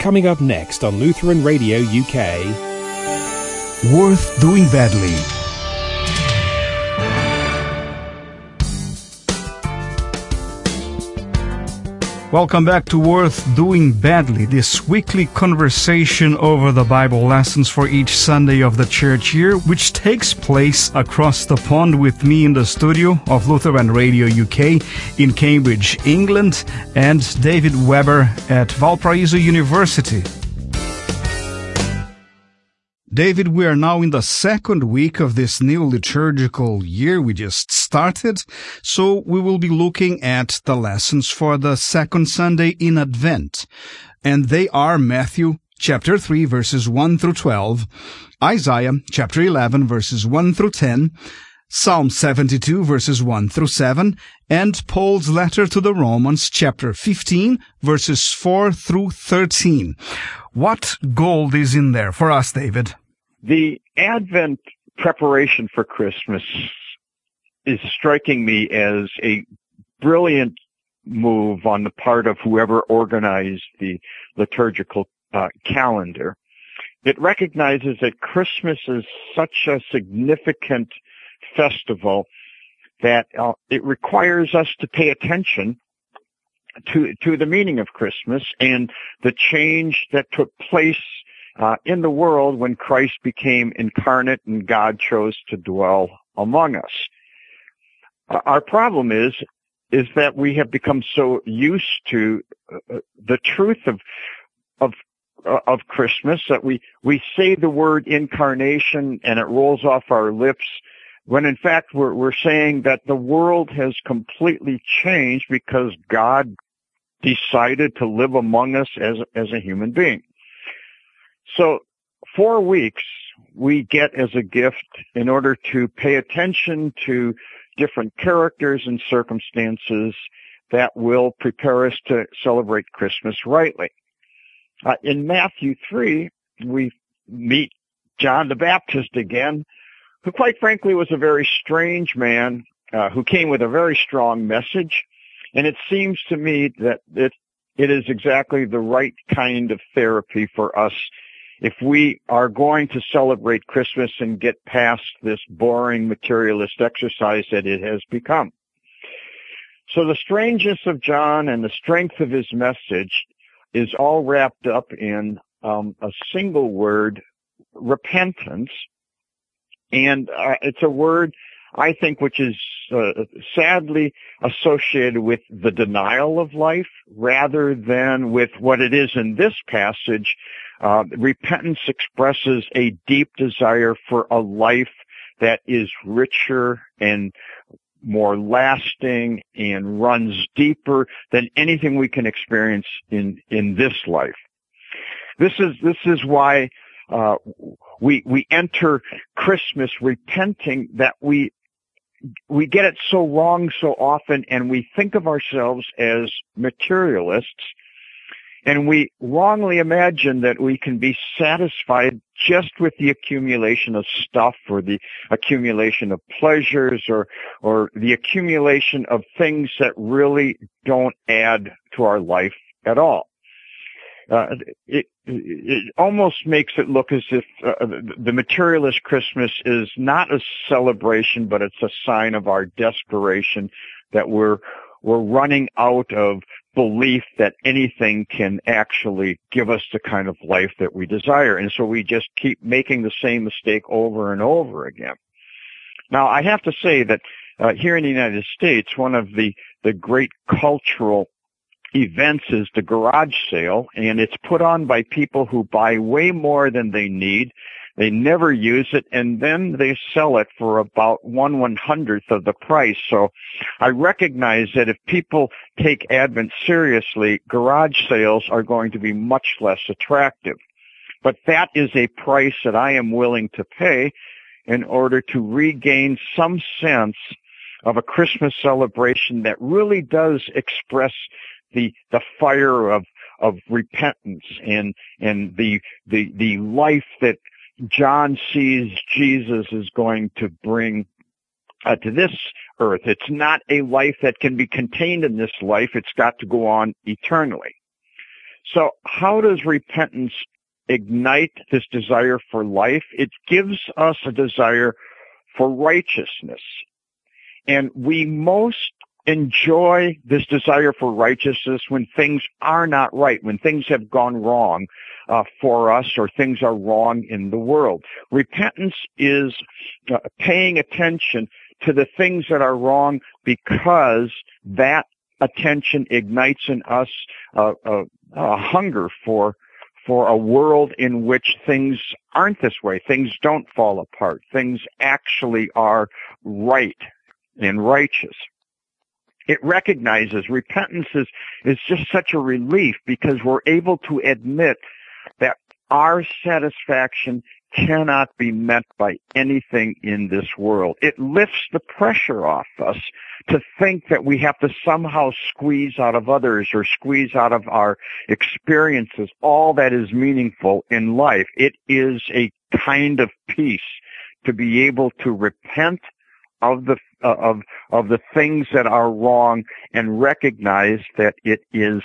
Coming up next on Lutheran Radio UK. Worth Doing Badly. Welcome back to Worth Doing Badly, this weekly conversation over the Bible lessons for each Sunday of the church year, which takes place across the pond with me in the studio of Lutheran Radio UK in Cambridge, England, and David Weber at Valparaiso University. David, we are now in the second week of this new liturgical year we just started, so we will be looking at the lessons for the second Sunday in Advent. And they are Matthew chapter 3, verses 1 through 12, Isaiah chapter 11, verses 1 through 10, Psalm 72, verses 1 through 7, and Paul's letter to the Romans chapter 15, verses 4 through 13. What gold is in there for us, David? The Advent preparation for Christmas is striking me as a brilliant move on the part of whoever organized the liturgical calendar. It recognizes that Christmas is such a significant festival that it requires us to pay attention to the meaning of Christmas and the change that took place in the world when Christ became incarnate and God chose to dwell among us. Our problem is that we have become so used to the truth of Christmas that we say the word incarnation and it rolls off our lips, when in fact we're saying that the world has completely changed because God decided to live among us as a human being. So 4 weeks we get as a gift in order to pay attention to different characters and circumstances that will prepare us to celebrate Christmas rightly. In Matthew 3, we meet John the Baptist again, who quite frankly was a very strange man who came with a very strong message. And it seems to me that it is exactly the right kind of therapy for us if we are going to celebrate Christmas and get past this boring materialist exercise that it has become. So the strangeness of John and the strength of his message is all wrapped up in a single word, repentance. And it's a word, I think, which is sadly associated with the denial of life rather than with what it is in this passage. Repentance expresses a deep desire for a life that is richer and more lasting and runs deeper than anything we can experience in this life. This is why we enter Christmas repenting that we get it so wrong so often, and we think of ourselves as materialists, and we wrongly imagine that we can be satisfied just with the accumulation of stuff or the accumulation of pleasures or the accumulation of things that really don't add to our life at all. It almost makes it look as if the materialist Christmas is not a celebration, but it's a sign of our desperation that we're running out of belief that anything can actually give us the kind of life that we desire. And so we just keep making the same mistake over and over again. Now, I have to say that here in the United States, one of the great cultural events is the garage sale, and it's put on by people who buy way more than they need. They never use it, and then they sell it for about 1/100th of the price. So I recognize that if people take Advent seriously, garage sales are going to be much less attractive. But that is a price that I am willing to pay in order to regain some sense of a Christmas celebration that really does express the fire of repentance and the life that John sees Jesus is going to bring to this earth. It's not a life that can be contained in this life. It's got to go on eternally. So how does repentance ignite this desire for life? It gives us a desire for righteousness. And we most enjoy this desire for righteousness when things are not right, when things have gone wrong for us, or things are wrong in the world. Repentance is paying attention to the things that are wrong, because that attention ignites in us a hunger for a world in which things aren't this way. Things don't fall apart. Things actually are right and righteous. It recognizes repentance is just such a relief, because we're able to admit that our satisfaction cannot be met by anything in this world. It lifts the pressure off us to think that we have to somehow squeeze out of others or squeeze out of our experiences all that is meaningful in life. It is a kind of peace to be able to repent of the things that are wrong and recognize that it is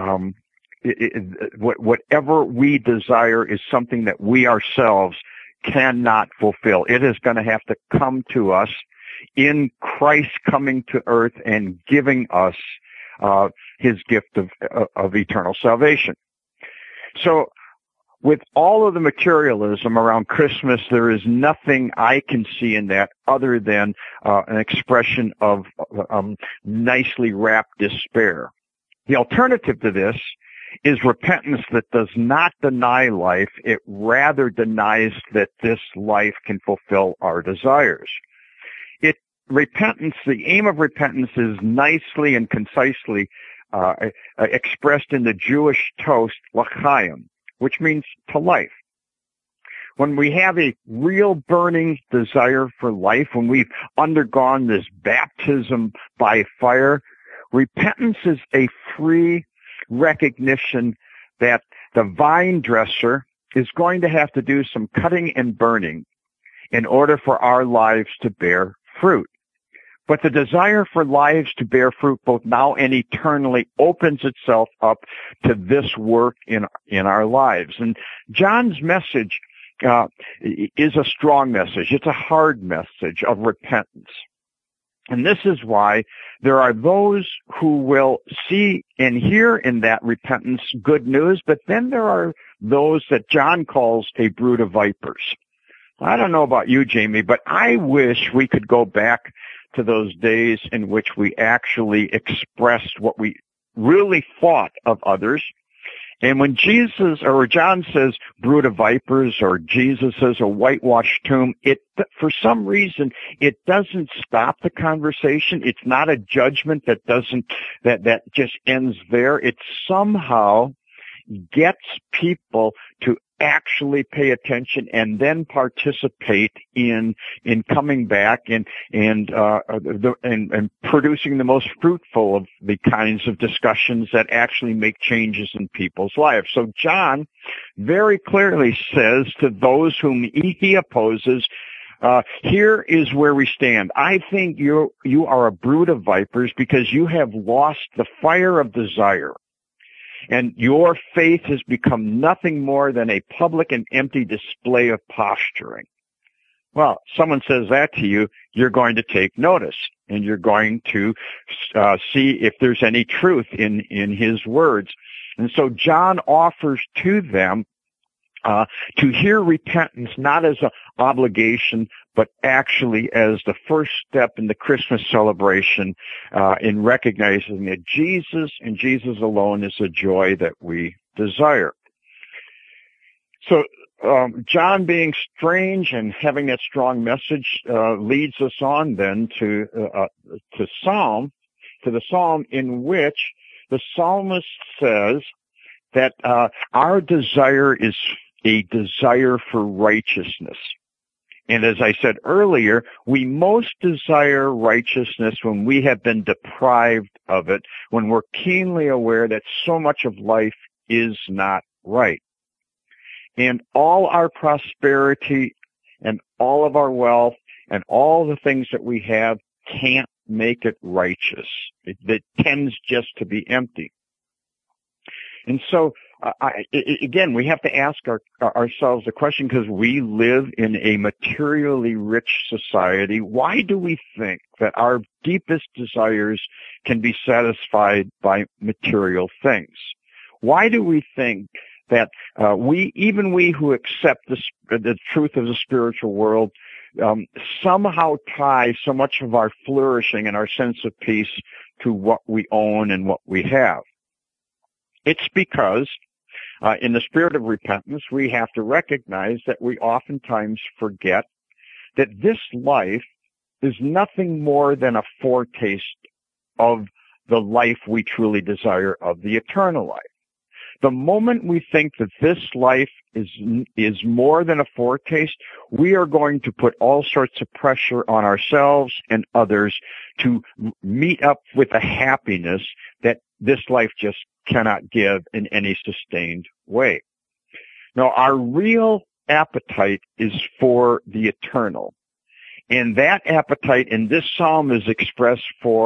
whatever we desire is something that we ourselves cannot fulfill. It is going to have to come to us in Christ coming to earth and giving us his gift of eternal salvation. So with all of the materialism around Christmas, there is nothing I can see in that other than an expression of nicely wrapped despair. The alternative to this is repentance that does not deny life. It rather denies that this life can fulfill our desires. The aim of repentance is nicely and concisely expressed in the Jewish toast, l'chaim, which means to life. When we have a real burning desire for life, when we've undergone this baptism by fire, repentance is a free recognition that the vine dresser is going to have to do some cutting and burning in order for our lives to bear fruit. But the desire for lives to bear fruit both now and eternally opens itself up to this work in our lives. And John's message is a strong message. It's a hard message of repentance. And this is why there are those who will see and hear in that repentance good news, but then there are those that John calls a brood of vipers. I don't know about you, Jamie, but I wish we could go back to those days in which we actually expressed what we really thought of others. And when John says brood of vipers, or Jesus says a whitewashed tomb, for some reason, it doesn't stop the conversation. It's not a judgment that just ends there. It somehow gets people to actually pay attention and then participate in coming back and producing the most fruitful of the kinds of discussions that actually make changes in people's lives. So John very clearly says to those whom he opposes, here is where we stand. I think you are a brood of vipers because you have lost the fire of desire. And your faith has become nothing more than a public and empty display of posturing. Well, someone says that to you, you're going to take notice, and you're going to see if there's any truth in his words. And so John offers to them to hear repentance not as an obligation, but actually as the first step in the Christmas celebration in recognizing that Jesus and Jesus alone is the joy that we desire. So John, being strange and having that strong message, leads us on then to the psalm in which the psalmist says that our desire is a desire for righteousness. And as I said earlier, we most desire righteousness when we have been deprived of it, when we're keenly aware that so much of life is not right. And all our prosperity and all of our wealth and all the things that we have can't make it righteous. It tends just to be empty. And so again, we have to ask ourselves the question, because we live in a materially rich society. Why do we think that our deepest desires can be satisfied by material things? Why do we think that we who accept the truth of the spiritual world, somehow tie so much of our flourishing and our sense of peace to what we own and what we have? It's because in the spirit of repentance, we have to recognize that we oftentimes forget that this life is nothing more than a foretaste of the life we truly desire, of the eternal life. The moment we think that this life is more than a foretaste, we are going to put all sorts of pressure on ourselves and others to meet up with a happiness that this life just cannot give in any sustained way. Now, our real appetite is for the eternal. And that appetite in this psalm is expressed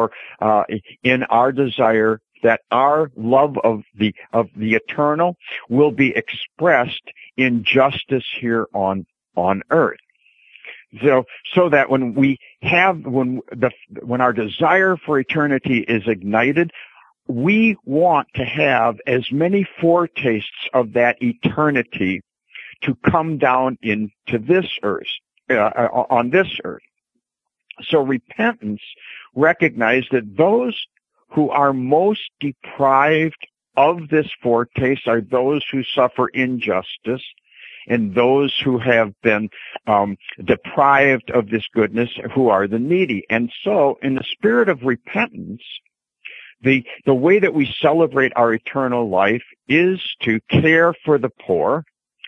in our desire that our love of the eternal will be expressed in justice here on earth. So that when our desire for eternity is ignited, we want to have as many foretastes of that eternity to come down into this earth, on this earth. So repentance recognizes that those who are most deprived of this foretaste are those who suffer injustice and those who have been deprived of this goodness, who are the needy. And so, in the spirit of repentance, the way that we celebrate our eternal life is to care for the poor,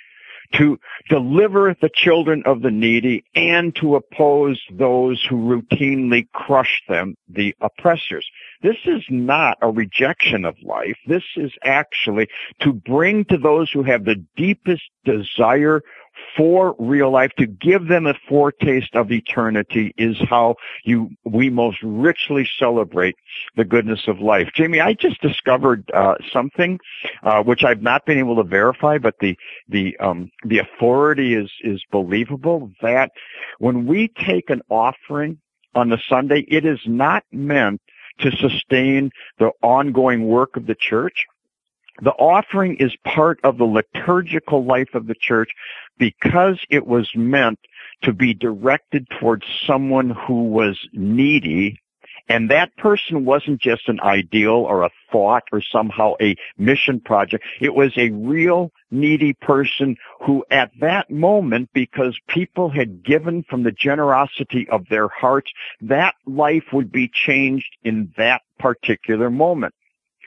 to deliver the children of the needy, and to oppose those who routinely crush them, the oppressors. This is not a rejection of life. This is actually to bring to those who have the deepest desire for real life, to give them a foretaste of eternity, is how we most richly celebrate the goodness of life. Jamie, I just discovered something which I've not been able to verify, but the authority is believable, that when we take an offering on the Sunday, it is not meant to sustain the ongoing work of the church. The offering is part of the liturgical life of the church because it was meant to be directed towards someone who was needy, and that person wasn't just an ideal or a thought or somehow a mission project. It was a real needy person who at that moment, because people had given from the generosity of their hearts, that life would be changed in that particular moment.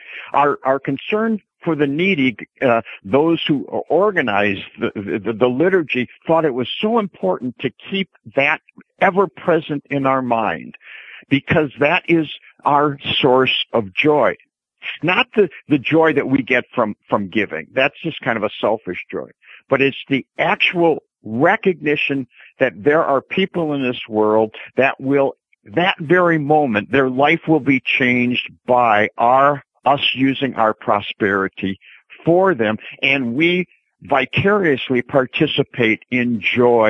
Our concern for the needy, those who organized the liturgy thought it was so important to keep that ever present in our mind, because that is our source of joy. Not the joy that we get from giving. That's just kind of a selfish joy. But it's the actual recognition that there are people in this world that very moment, their life will be changed by us using our prosperity for them, and we vicariously participate in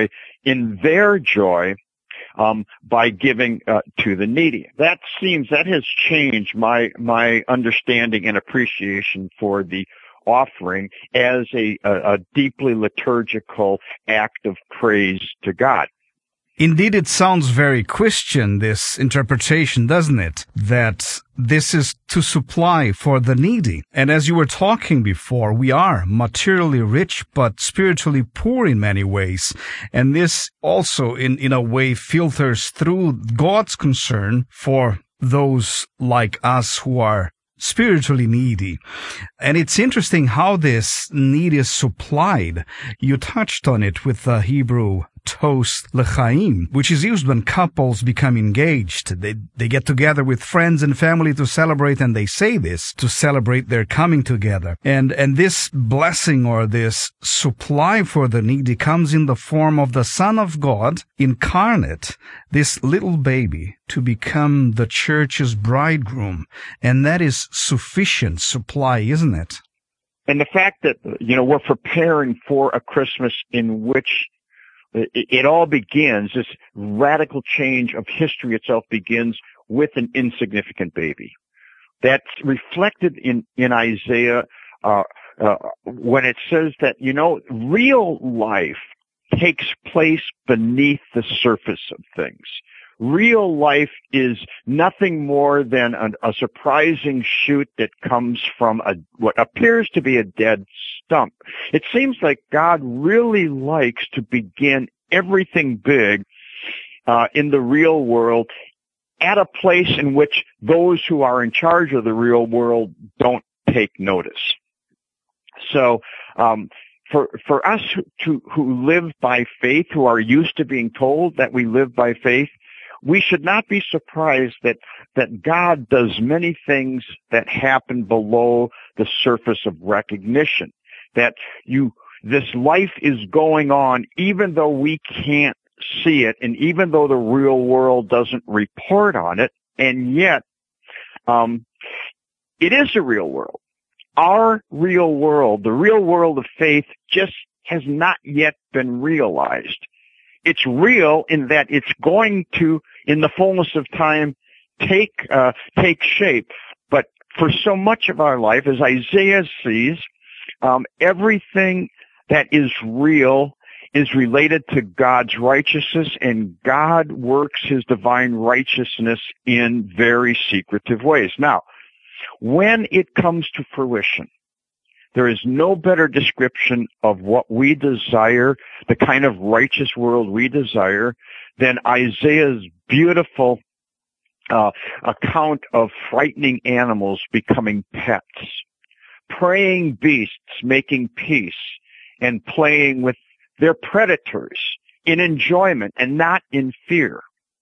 their joy, by giving to the needy. That has changed my understanding and appreciation for the offering as a deeply liturgical act of praise to God. Indeed, it sounds very Christian, this interpretation, doesn't it? That this is to supply for the needy. And as you were talking before, we are materially rich, but spiritually poor in many ways. And this also, in a way, filters through God's concern for those like us who are spiritually needy. And it's interesting how this need is supplied. You touched on it with the Hebrew toast l'chaim, which is used when couples become engaged. They get together with friends and family to celebrate, and they say this to celebrate their coming together. And this blessing or this supply for the needy comes in the form of the Son of God incarnate, this little baby, to become the church's bridegroom. And that is sufficient supply, isn't it? And the fact that, we're preparing for a Christmas in which it all begins, this radical change of history itself begins with an insignificant baby. That's reflected in Isaiah, when it says that, real life takes place beneath the surface of things. Real life is nothing more than a surprising shoot that comes from what appears to be a dead stump. It seems like God really likes to begin everything big in the real world at a place in which those who are in charge of the real world don't take notice. So for us who live by faith, who are used to being told that we live by faith, we should not be surprised that God does many things that happen below the surface of recognition. That this life is going on even though we can't see it, and even though the real world doesn't report on it, and yet it is a real world. Our real world, the real world of faith, just has not yet been realized. It's real in that it's going to, in the fullness of time, take shape. But for so much of our life, as Isaiah sees, everything that is real is related to God's righteousness, and God works his divine righteousness in very secretive ways. Now, when it comes to fruition, there is no better description of what we desire, the kind of righteous world we desire, than Isaiah's beautiful account of frightening animals becoming pets, preying beasts making peace, and playing with their predators in enjoyment and not in fear.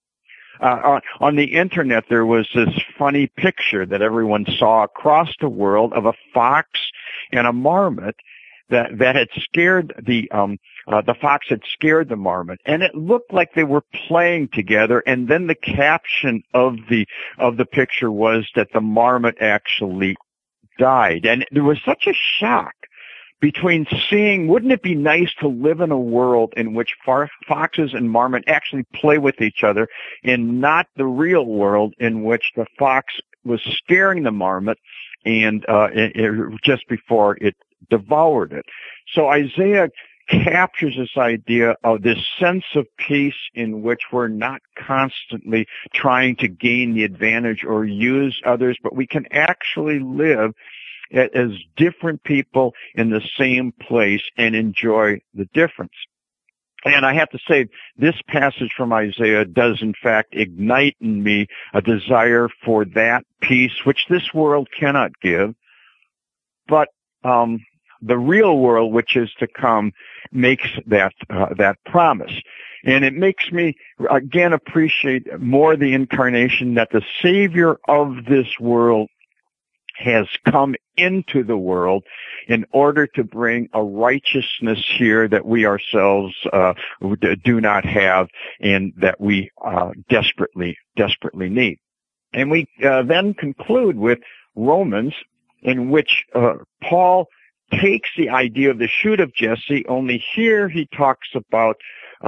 On the internet, there was this funny picture that everyone saw across the world of a fox and a marmot that had scared the fox had scared the marmot, and it looked like they were playing together. And then the caption of the picture was that the marmot actually died, and there was such a shock between seeing, wouldn't it be nice to live in a world in which foxes and marmot actually play with each other, and not the real world in which the fox was scaring the marmot and just before it devoured it. So Isaiah captures this idea of this sense of peace in which we're not constantly trying to gain the advantage or use others, but we can actually live as different people in the same place and enjoy the difference. And I have to say, this passage from Isaiah does in fact ignite in me a desire for that peace, which this world cannot give, but the real world, which is to come, makes that promise. And it makes me, again, appreciate more the incarnation, that the Savior of this world has come into the world in order to bring a righteousness here that we ourselves do not have, and that we desperately need. And we then conclude with Romans, in which Paul takes the idea of the shoot of Jesse, only here he talks about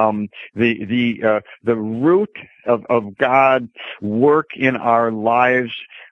the root of God's work in our lives,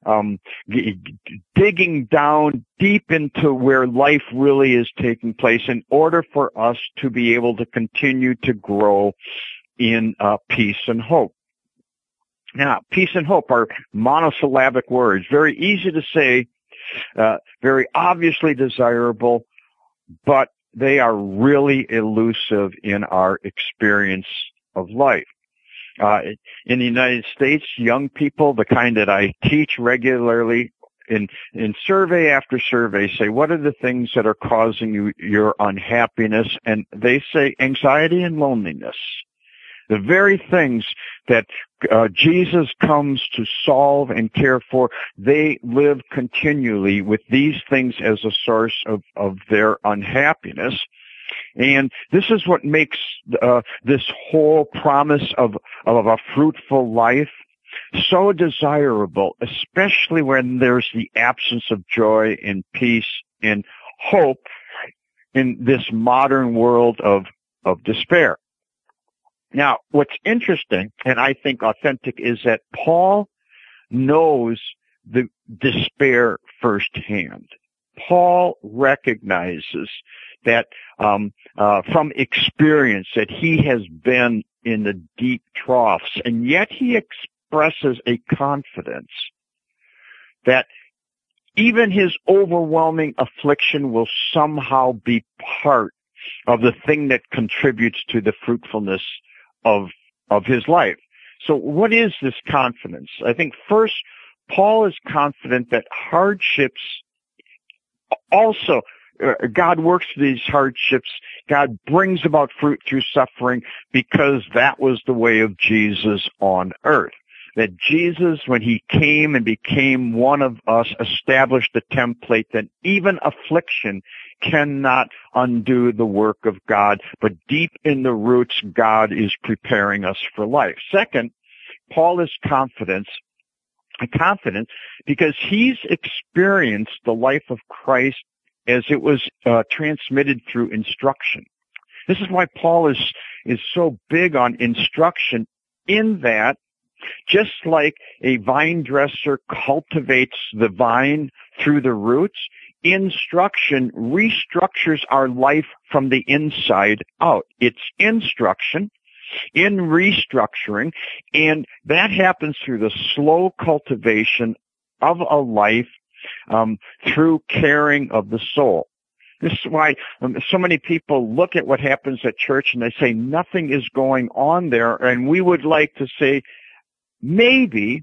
digging down deep into where life really is taking place in order for us to be able to continue to grow in peace and hope. Now, peace and hope are monosyllabic words, very easy to say, very obviously desirable, but they are really elusive in our experience of life. In the United States, young people, the kind that I teach regularly, in survey after survey, say, what are the things that are causing you your unhappiness? And they say anxiety and loneliness. The very things that Jesus comes to solve and care for, they live continually with these things as a source of their unhappiness. And this is what makes this whole promise of a fruitful life so desirable, especially when there's the absence of joy and peace and hope in this modern world of despair. Now, what's interesting, and I think authentic, is that Paul knows the despair firsthand. Paul recognizes that from experience that he has been in the deep troughs, and yet he expresses a confidence that even his overwhelming affliction will somehow be part of the thing that contributes to the fruitfulness of his life. So what is this confidence? I think first, Paul is confident that hardships also, God works through these hardships. God brings about fruit through suffering because that was the way of Jesus on earth. That Jesus, when he came and became one of us, established the template that even affliction cannot undo the work of God, but deep in the roots, God is preparing us for life. Second, Paul is confident because he's experienced the life of Christ as it was transmitted through instruction. This is why Paul is so big on instruction, in that just like a vine dresser cultivates the vine through the roots, instruction restructures our life from the inside out. It's instruction in restructuring, and that happens through the slow cultivation of a life through caring of the soul. This is why so many people look at what happens at church and they say nothing is going on there, and we would like to say maybe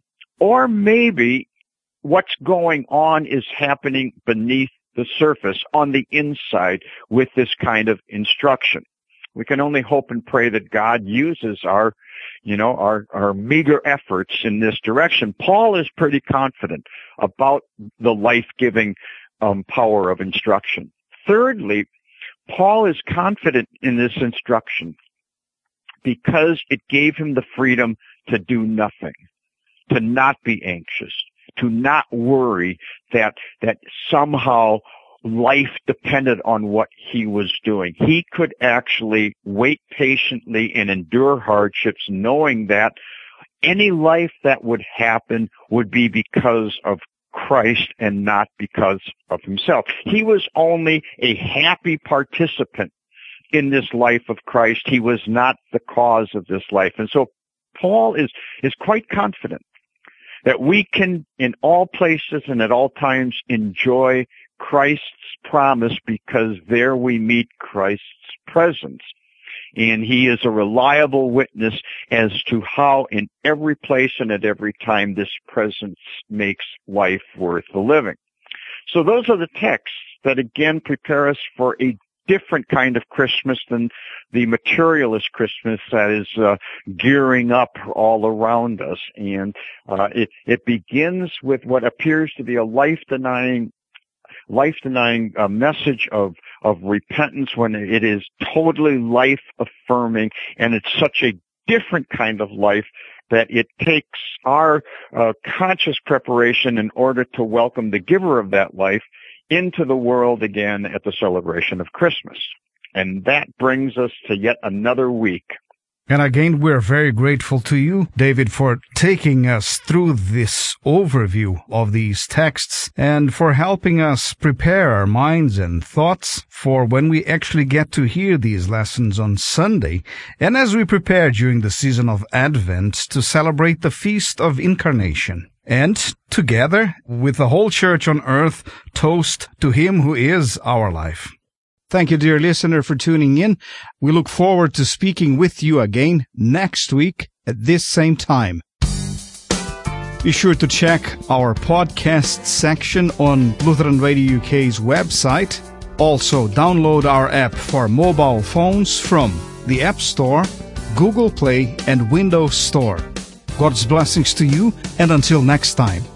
what's going on is happening beneath the surface on the inside with this kind of instruction. We can only hope and pray that God uses our meager efforts in this direction. Paul is pretty confident about the life-giving power of instruction. Thirdly, Paul is confident in this instruction because it gave him the freedom to do nothing, to not be anxious, to not worry that somehow life depended on what he was doing. He could actually wait patiently and endure hardships, knowing that any life that would happen would be because of Christ and not because of himself. He was only a happy participant in this life of Christ. He was not the cause of this life. And so Paul is quite confident that we can, in all places and at all times, enjoy Christ's promise because there we meet Christ's presence. And he is a reliable witness as to how in every place and at every time this presence makes life worth the living. So those are the texts that again prepare us for a different kind of Christmas than the materialist Christmas that is gearing up all around us. And it begins with what appears to be a life-denying message of repentance, when it is totally life-affirming, and it's such a different kind of life that it takes our conscious preparation in order to welcome the giver of that life into the world again at the celebration of Christmas. And that brings us to yet another week. And again, we're very grateful to you, David, for taking us through this overview of these texts and for helping us prepare our minds and thoughts for when we actually get to hear these lessons on Sunday, and as we prepare during the season of Advent to celebrate the Feast of Incarnation. And together, with the whole church on earth, toast to Him who is our life. Thank you, dear listener, for tuning in. We look forward to speaking with you again next week at this same time. Be sure to check our podcast section on Lutheran Radio UK's website. Also, download our app for mobile phones from the App Store, Google Play, and Windows Store. God's blessings to you, and until next time.